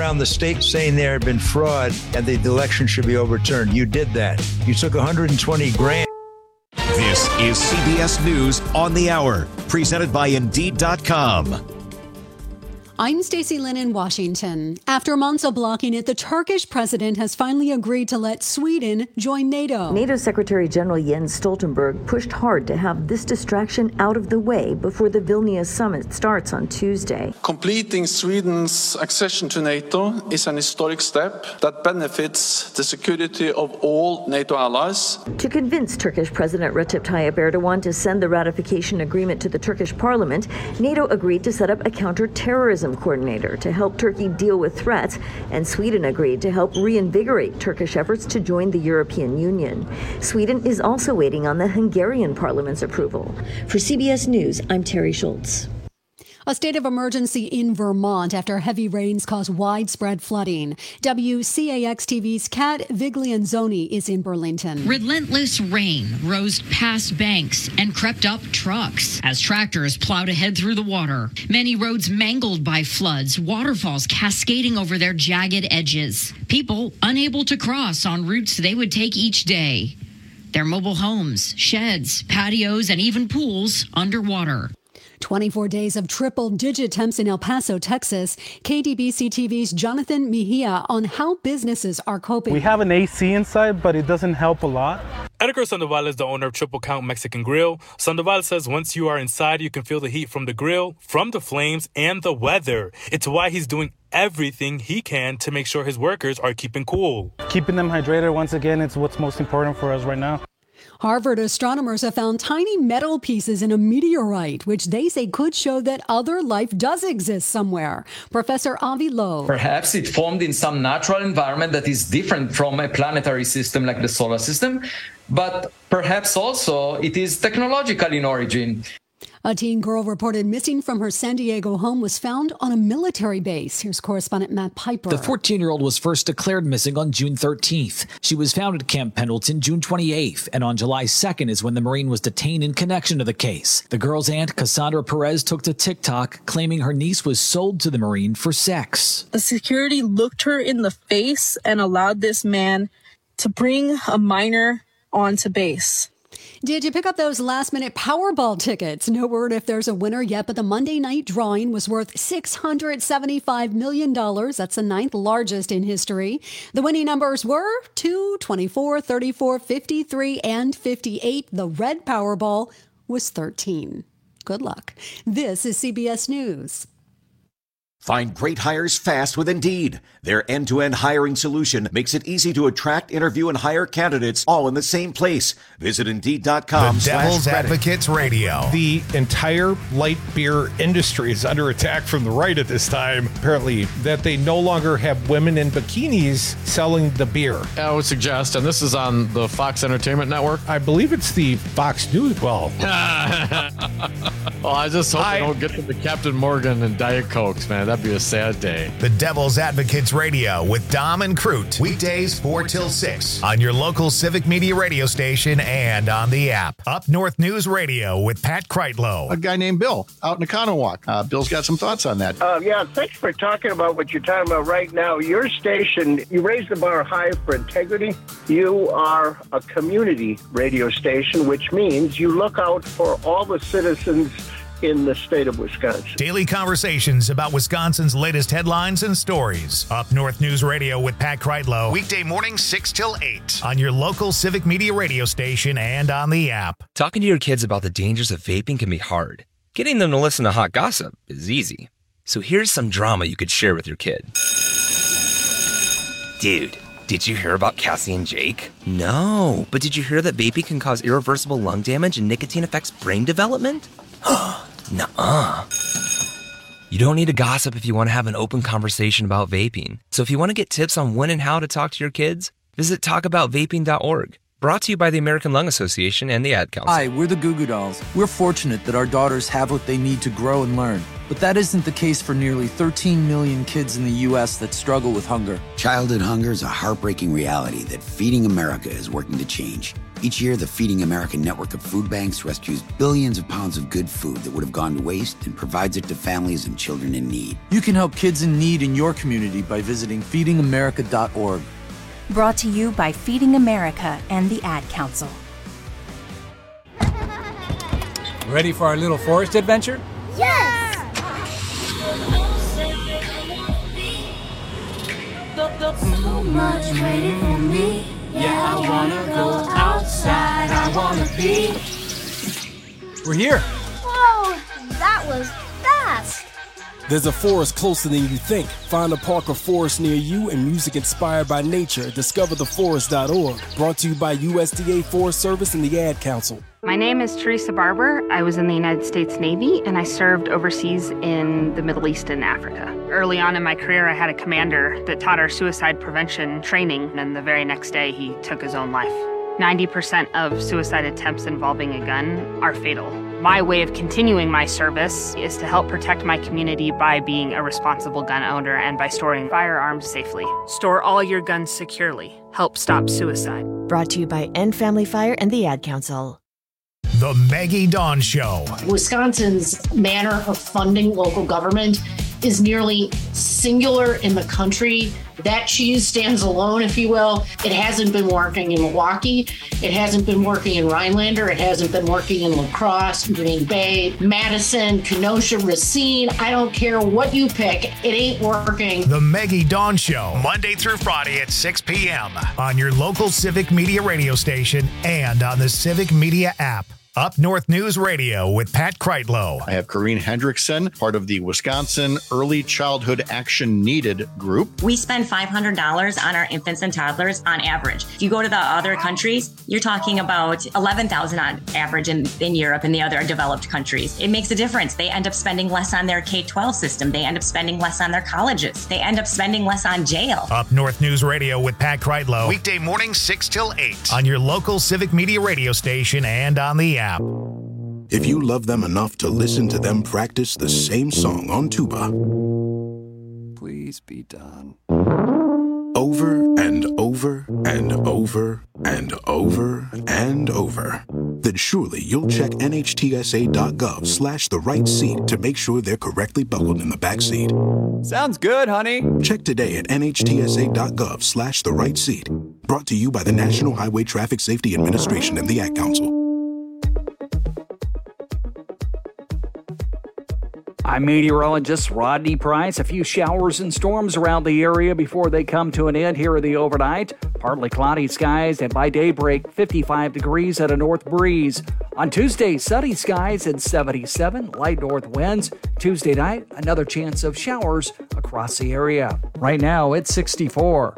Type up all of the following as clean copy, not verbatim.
around the state saying there had been fraud and the election should be overturned. You did that. You took 120 grand. This is CBS News on the Hour, presented by Indeed.com. I'm Stacey Lynn in Washington. After months of blocking it, the Turkish president has finally agreed to let Sweden join NATO. NATO Secretary General Jens Stoltenberg pushed hard to have this distraction out of the way before the Vilnius summit starts on Tuesday. Completing Sweden's accession to NATO is an historic step that benefits the security of all NATO allies. To convince Turkish President Recep Tayyip Erdogan to send the ratification agreement to the Turkish parliament, NATO agreed to set up a counter-terrorism coordinator to help Turkey deal with threats, and Sweden agreed to help reinvigorate Turkish efforts to join the European Union. Sweden is also waiting on the Hungarian parliament's approval. For CBS News, I'm Terry Schultz. A state of emergency in Vermont after heavy rains caused widespread flooding. WCAX-TV's Kat Viglianzoni is in Burlington. Relentless rain rose past banks and crept up trucks as tractors plowed ahead through the water. Many roads mangled by floods, waterfalls cascading over their jagged edges. People unable to cross on routes they would take each day. Their mobile homes, sheds, patios, and even pools underwater. 24 days of triple-digit temps in El Paso, Texas. KDBC-TV's Jonathan Mejia on how businesses are coping. We have an AC inside, but it doesn't help a lot. Edgar Sandoval is the owner of Triple Count Mexican Grill. Sandoval says once you are inside, you can feel the heat from the grill, from the flames, and the weather. It's why he's doing everything he can to make sure his workers are keeping cool. Keeping them hydrated, once again, it's what's most important for us right now. Harvard astronomers have found tiny metal pieces in a meteorite, which they say could show that other life does exist somewhere. Professor Avi Loeb. Perhaps it formed in some natural environment that is different from a planetary system like the solar system, but perhaps also it is technological in origin. A teen girl reported missing from her San Diego home was found on a military base. Here's correspondent Matt Piper. The 14-year-old was first declared missing on June 13th. She was found at Camp Pendleton June 28th, and on July 2nd is when the Marine was detained in connection to the case. The girl's aunt, Cassandra Perez, took to TikTok, claiming her niece was sold to the Marine for sex. The security looked her in the face and allowed this man to bring a minor onto base. Did you pick up those last-minute Powerball tickets? No word if there's a winner yet, but the Monday night drawing was worth $675 million. That's the 9th largest in history. The winning numbers were 2, 24, 34, 53, and 58. The red Powerball was 13. Good luck. This is CBS News. Find great hires fast with Indeed. Their end-to-end hiring solution makes it easy to attract, interview, and hire candidates all in the same place. Visit Indeed.com. The Devil's Advocates Radio. The entire light beer industry is under attack from the right at this time. Apparently, that they no longer have women in bikinis selling the beer. I would suggest, and this is on the Fox Entertainment Network. I believe it's the Fox News. Well, I just hope they don't get to the Captain Morgan and Diet Cokes, man. That'd be a sad day. The Devil's Advocates Radio with Dom and Crute. Weekdays 4 till 6 on your local Civic Media radio station and on the app. Up North News Radio with Pat Kreitlow. A guy named Bill out in Economowoc. Bill's got some thoughts on that. Yeah, thanks for talking about what you're talking about right now. Your station, you raise the bar high for integrity. You are a community radio station, which means you look out for all the citizens in the state of Wisconsin. Daily conversations about Wisconsin's latest headlines and stories. Up North News Radio with Pat Kreitlow. Weekday mornings 6 till 8 on your local Civic Media radio station and on the app. Talking to your kids about the dangers of vaping can be hard. Getting them to listen to hot gossip is easy. So here's some drama you could share with your kid. Dude, did you hear about Cassie and Jake? No, but did you hear that vaping can cause irreversible lung damage and nicotine affects brain development? Nuh-uh. You don't need to gossip if you want to have an open conversation about vaping. So if you want to get tips on when and how to talk to your kids, visit talkaboutvaping.org. Brought to you by the American Lung Association and the Ad Council. Hi, we're the Goo Goo Dolls. We're fortunate that our daughters have what they need to grow and learn. But that isn't the case for nearly 13 million kids in the U.S. that struggle with hunger. Childhood hunger is a heartbreaking reality that Feeding America is working to change. Each year, the Feeding America network of food banks rescues billions of pounds of good food that would have gone to waste and provides it to families and children in need. You can help kids in need in your community by visiting feedingamerica.org. Brought to you by Feeding America and the Ad Council. Ready for our little forest adventure? Yes! So much waiting for me. Yeah, I wanna go outside. I wanna be. We're here. Whoa, that was fast. There's a forest closer than you think. Find a park or forest near you and music inspired by nature at discovertheforest.org. Brought to you by USDA Forest Service and the Ad Council. My name is Teresa Barber. I was in the United States Navy and I served overseas in the Middle East and Africa. Early on in my career, I had a commander that taught our suicide prevention training, and the very next day he took his own life. 90% of suicide attempts involving a gun are fatal. My way of continuing my service is to help protect my community by being a responsible gun owner and by storing firearms safely. Store all your guns securely. Help stop suicide. Brought to you by End Family Fire and the Ad Council. The Maggie Dawn Show. Wisconsin's manner of funding local government is nearly singular in the country. That cheese stands alone, if you will. It hasn't been working in Milwaukee. It hasn't been working in Rhinelander. It hasn't been working in La Crosse, Green Bay, Madison, Kenosha, Racine. I don't care what you pick. It ain't working. The Maggie Dawn Show, Monday through Friday at 6 p.m. on your local Civic Media radio station and on the Civic Media app. Up North News Radio with Pat Kreitlow. I have Corrine Hendrickson, part of the Wisconsin Early Childhood Action Needed group. We spend $500 on our infants and toddlers on average. If you go to the other countries, you're talking about $11,000 on average in Europe and the other developed countries. It makes a difference. They end up spending less on their K-12 system. They end up spending less on their colleges. They end up spending less on jail. Up North News Radio with Pat Kreitlow. Weekday morning 6 till 8 on your local Civic Media radio station and on the app. If you love them enough to listen to them practice the same song on tuba, please be done. Over and over and over and over and over, then surely you'll check NHTSA.gov/the right seat to make sure they're correctly buckled in the back seat. Sounds good, honey. Check today at NHTSA.gov/the right seat. Brought to you by the National Highway Traffic Safety Administration and the Ad Council. I'm meteorologist Rodney Price. A few showers and storms around the area before they come to an end here in the overnight. Partly cloudy skies, and by daybreak, 55 degrees at a north breeze. On Tuesday, sunny skies and 77, light north winds. Tuesday night, another chance of showers across the area. Right now, it's 64.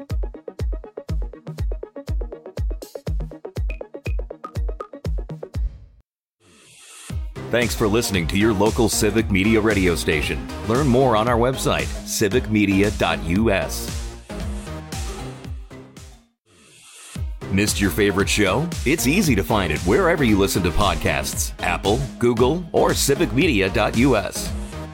Thanks for listening to your local Civic Media radio station. Learn more on our website, civicmedia.us. Missed your favorite show? It's easy to find it wherever you listen to podcasts, Apple, Google, or civicmedia.us.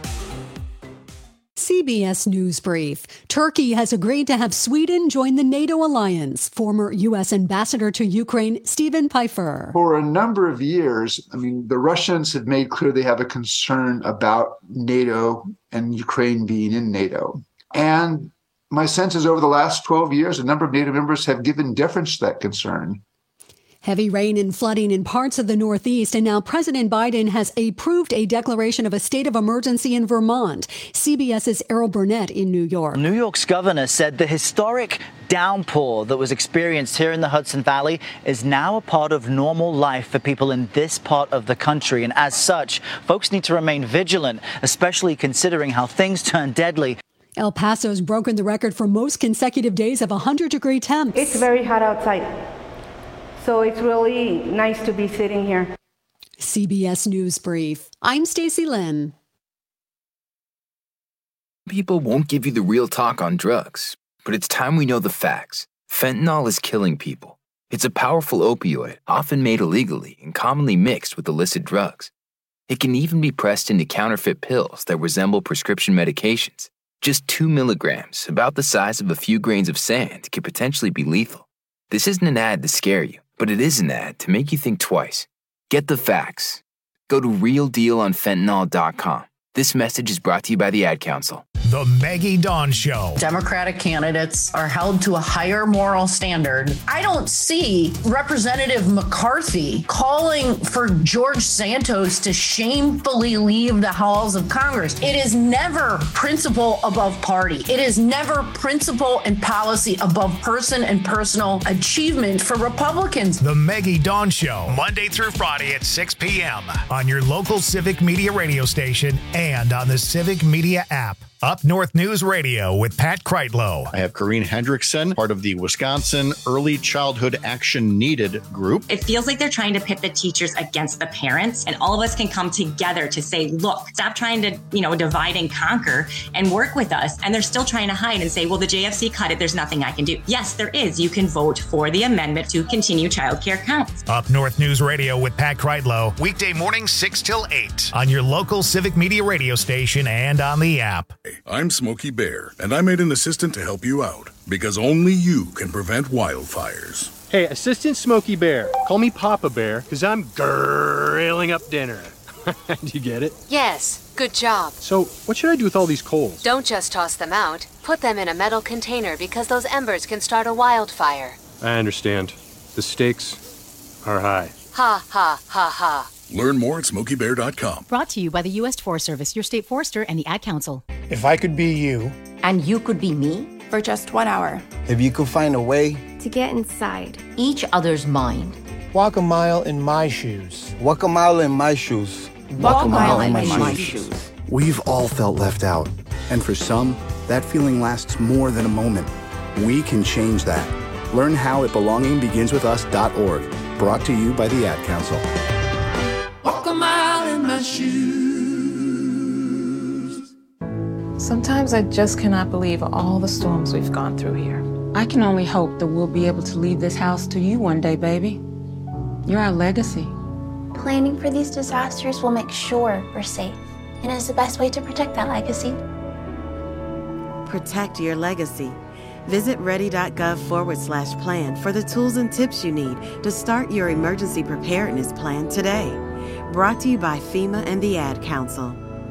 CBS News Brief. Turkey has agreed to have Sweden join the NATO alliance. Former U.S. Ambassador to Ukraine, Stephen Pfeiffer. For a number of years, the Russians have made clear they have a concern about NATO and Ukraine being in NATO. And my sense is over the last 12 years, a number of NATO members have given deference to that concern. Heavy rain and flooding in parts of the Northeast, and now President Biden has approved a declaration of a state of emergency in Vermont. CBS's Errol Burnett in New York. New York's governor said the historic downpour that was experienced here in the Hudson Valley is now a part of normal life for people in this part of the country. And as such, folks need to remain vigilant, especially considering how things turn deadly. El Paso's broken the record for most consecutive days of 100-degree temps. It's very hot outside. So it's really nice to be sitting here. CBS News Brief. I'm Stacey Lynn. People won't give you the real talk on drugs, but it's time we know the facts. Fentanyl is killing people. It's a powerful opioid, often made illegally and commonly mixed with illicit drugs. It can even be pressed into counterfeit pills that resemble prescription medications. Just 2 milligrams, about the size of a few grains of sand, could potentially be lethal. This isn't an ad to scare you. But it is an ad to make you think twice. Get the facts. Go to realdealonfentanyl.com. This message is brought to you by the Ad Council. The Maggie Dawn Show. Democratic candidates are held to a higher moral standard. I don't see Representative McCarthy calling for George Santos to shamefully leave the halls of Congress. It is never principle above party. It is never principle and policy above person and personal achievement for Republicans. The Maggie Dawn Show, Monday through Friday at 6 p.m. on your local Civic Media radio station and on the Civic Media app. Up North News Radio with Pat Kreitlow. I have Corrine Hendrickson, part of the Wisconsin Early Childhood Action Needed group. It feels like they're trying to pit the teachers against the parents, and all of us can come together to say, look, stop trying to, divide and conquer and work with us. And they're still trying to hide and say, well, the JFC cut it. There's nothing I can do. Yes, there is. You can vote for the amendment to continue childcare counts. Up North News Radio with Pat Kreitlow, weekday morning 6 till 8 on your local Civic Media radio station and on the app. I'm Smokey Bear, and I made an assistant to help you out, because only you can prevent wildfires. Hey, Assistant Smokey Bear. Call me Papa Bear, because I'm grilling up dinner. Do you get it? Yes, good job. So, what should I do with all these coals? Don't just toss them out. Put them in a metal container, because those embers can start a wildfire. I understand. The stakes are high. Ha, ha, ha, ha. Learn more at SmokeyBear.com. Brought to you by the U.S. Forest Service, your state forester, and the Ad Council. If I could be you. And you could be me? For just 1 hour. If you could find a way. To get inside. Each other's mind. Walk a mile in my shoes. Walk a mile in my shoes. Walk a mile in my shoes. We've all felt left out. And for some, that feeling lasts more than a moment. We can change that. Learn how at belongingbeginswithus.org. Brought to you by the Ad Council. Walk a mile in my shoes. Sometimes I just cannot believe all the storms we've gone through here. I can only hope that we'll be able to leave this house to you one day, baby. You're our legacy. Planning for these disasters will make sure we're safe, and is the best way to protect that legacy. Protect your legacy. Visit ready.gov/plan for the tools and tips you need to start your emergency preparedness plan today. Brought to you by FEMA and the Ad Council.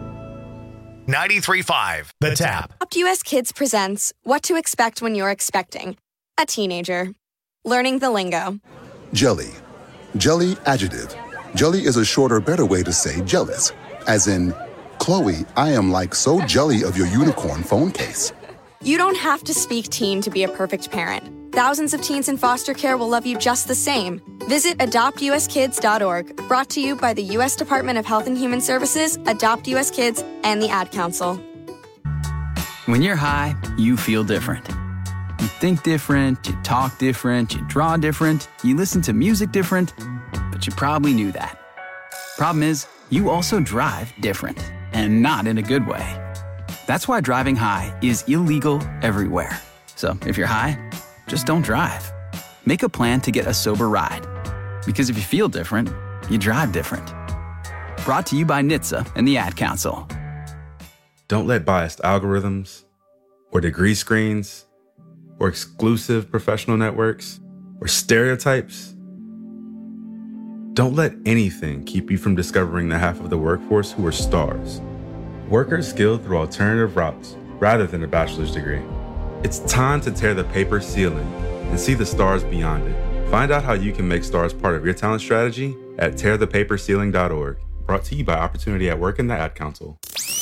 93.5 The Tap. Adopt US Kids presents What to Expect When You're Expecting a Teenager. Learning the lingo. Jelly. Jelly adjective. Jelly is a shorter, better way to say jealous. As in, Chloe, I am like so jelly of your unicorn phone case. You don't have to speak teen to be a perfect parent. Thousands of teens in foster care will love you just the same. Visit adoptuskids.org. Brought to you by the U.S. Department of Health and Human Services, Adopt U.S. Kids, and the Ad Council. When you're high, you feel different. You think different, you talk different, you draw different, you listen to music different, but you probably knew that. Problem is, you also drive different, and not in a good way. That's why driving high is illegal everywhere. So if you're high, just don't drive. Make a plan to get a sober ride. Because if you feel different, you drive different. Brought to you by NHTSA and the Ad Council. Don't let biased algorithms, or degree screens, or exclusive professional networks, or stereotypes. Don't let anything keep you from discovering the half of the workforce who are stars. Workers skilled through alternative routes rather than a bachelor's degree. It's time to tear the paper ceiling and see the stars beyond it. Find out how you can make stars part of your talent strategy at tearthepaperceiling.org. Brought to you by Opportunity at Work and the Ad Council.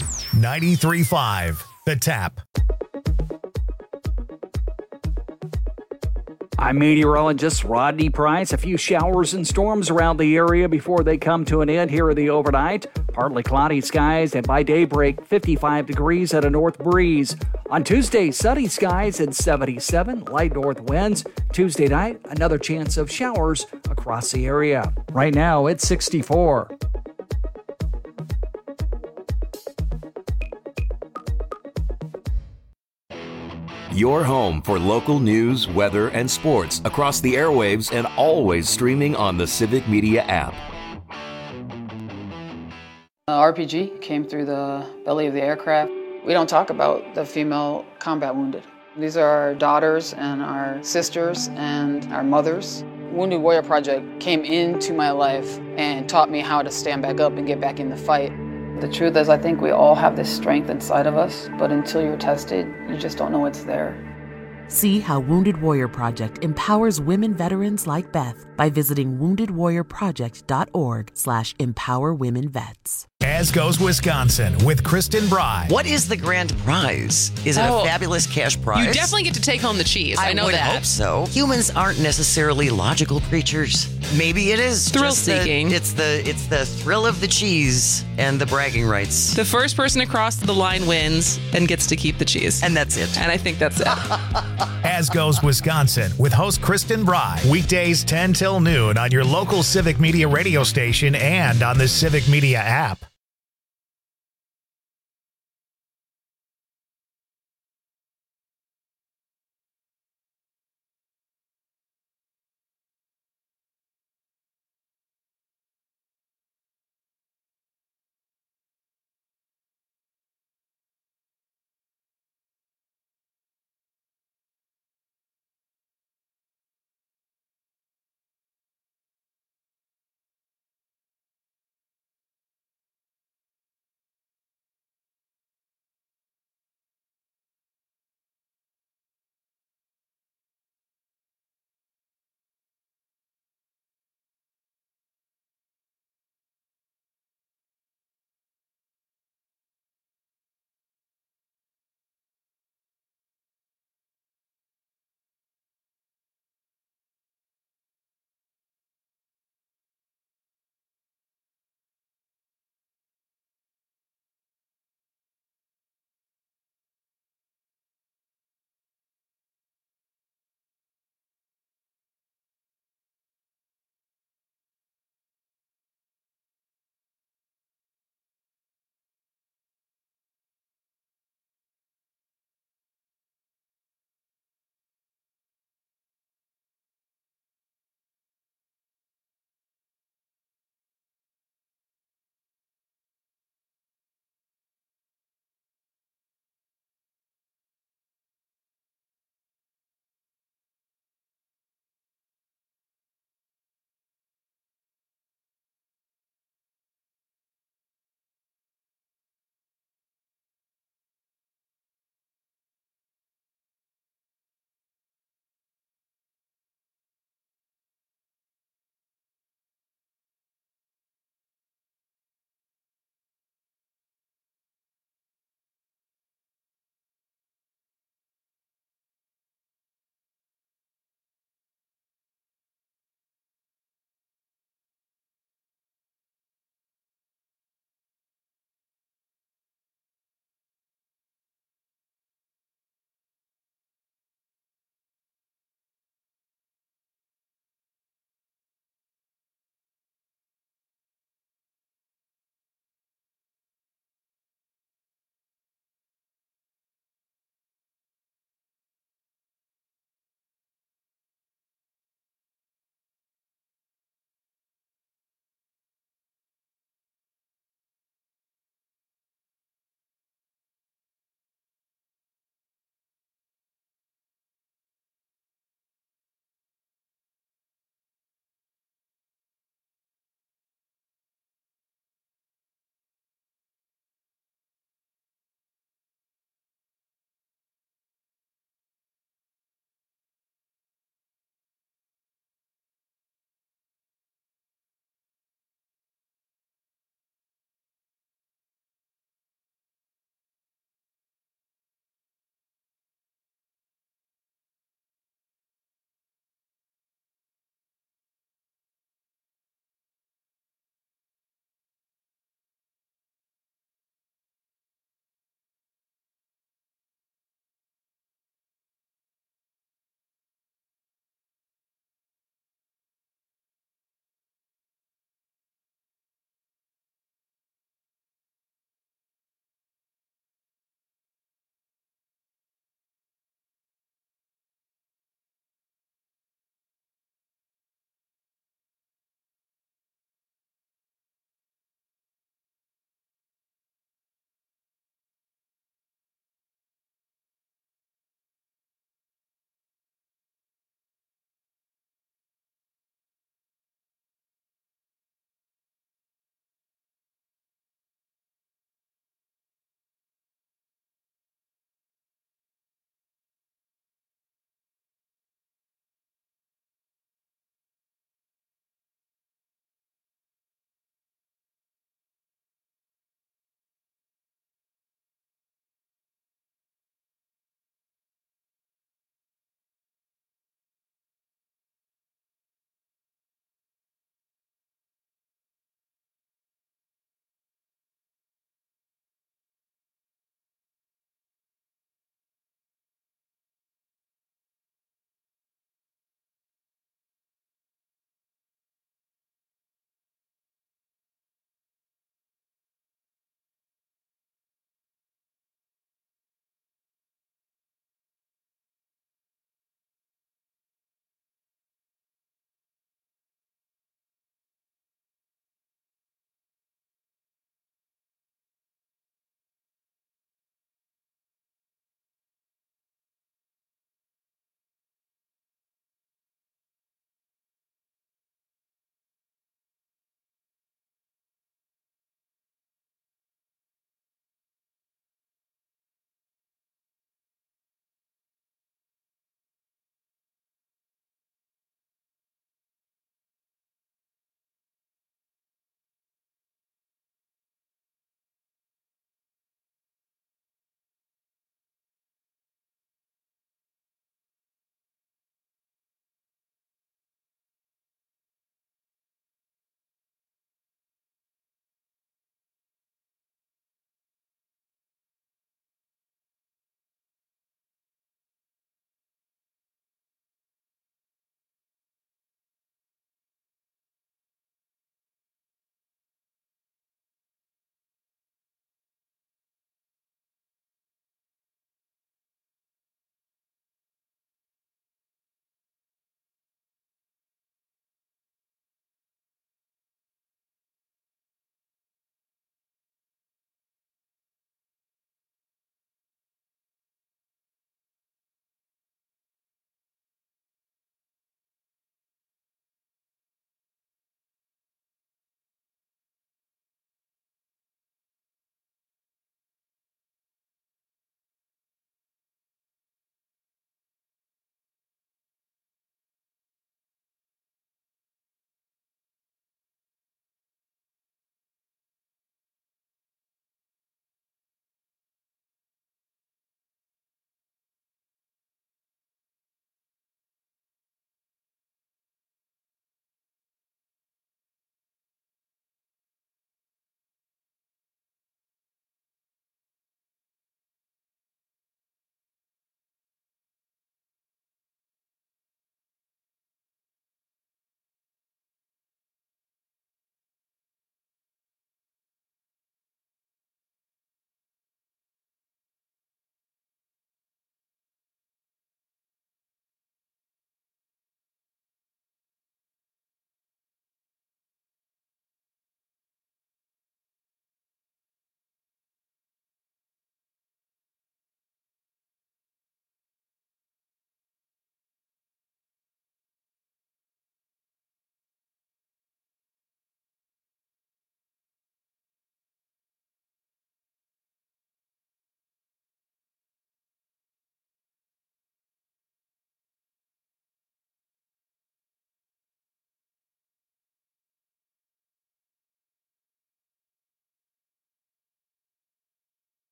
93.5 The Tap. I'm meteorologist Rodney Price. A few showers and storms around the area before they come to an end here in the overnight. Partly cloudy skies, and by daybreak, 55 degrees and a north breeze. On Tuesday, sunny skies and 77, light north winds. Tuesday night, another chance of showers across the area. Right now, it's 64. Your home for local news, weather, and sports across the airwaves and always streaming on the Civic Media app. RPG came through the belly of the aircraft. We don't talk about the female combat wounded. These are our daughters and our sisters and our mothers. Wounded Warrior Project came into my life and taught me how to stand back up and get back in the fight. The truth is, I think we all have this strength inside of us, but until you're tested, you just don't know it's there. See how Wounded Warrior Project empowers women veterans like Beth by visiting woundedwarriorproject.org/empowerwomenvets. As Goes Wisconsin with Kristen Bry. What is the grand prize? Is it a fabulous cash prize? You definitely get to take home the cheese. I know that. I hope so. Humans aren't necessarily logical creatures. Maybe it is thrill-seeking. It's the thrill of the cheese and the bragging rights. The first person across the line wins and gets to keep the cheese. And that's it. And I think that's it. As Goes Wisconsin with host Kristen Bry. Weekdays 10 till noon on your local Civic Media radio station and on the Civic Media app.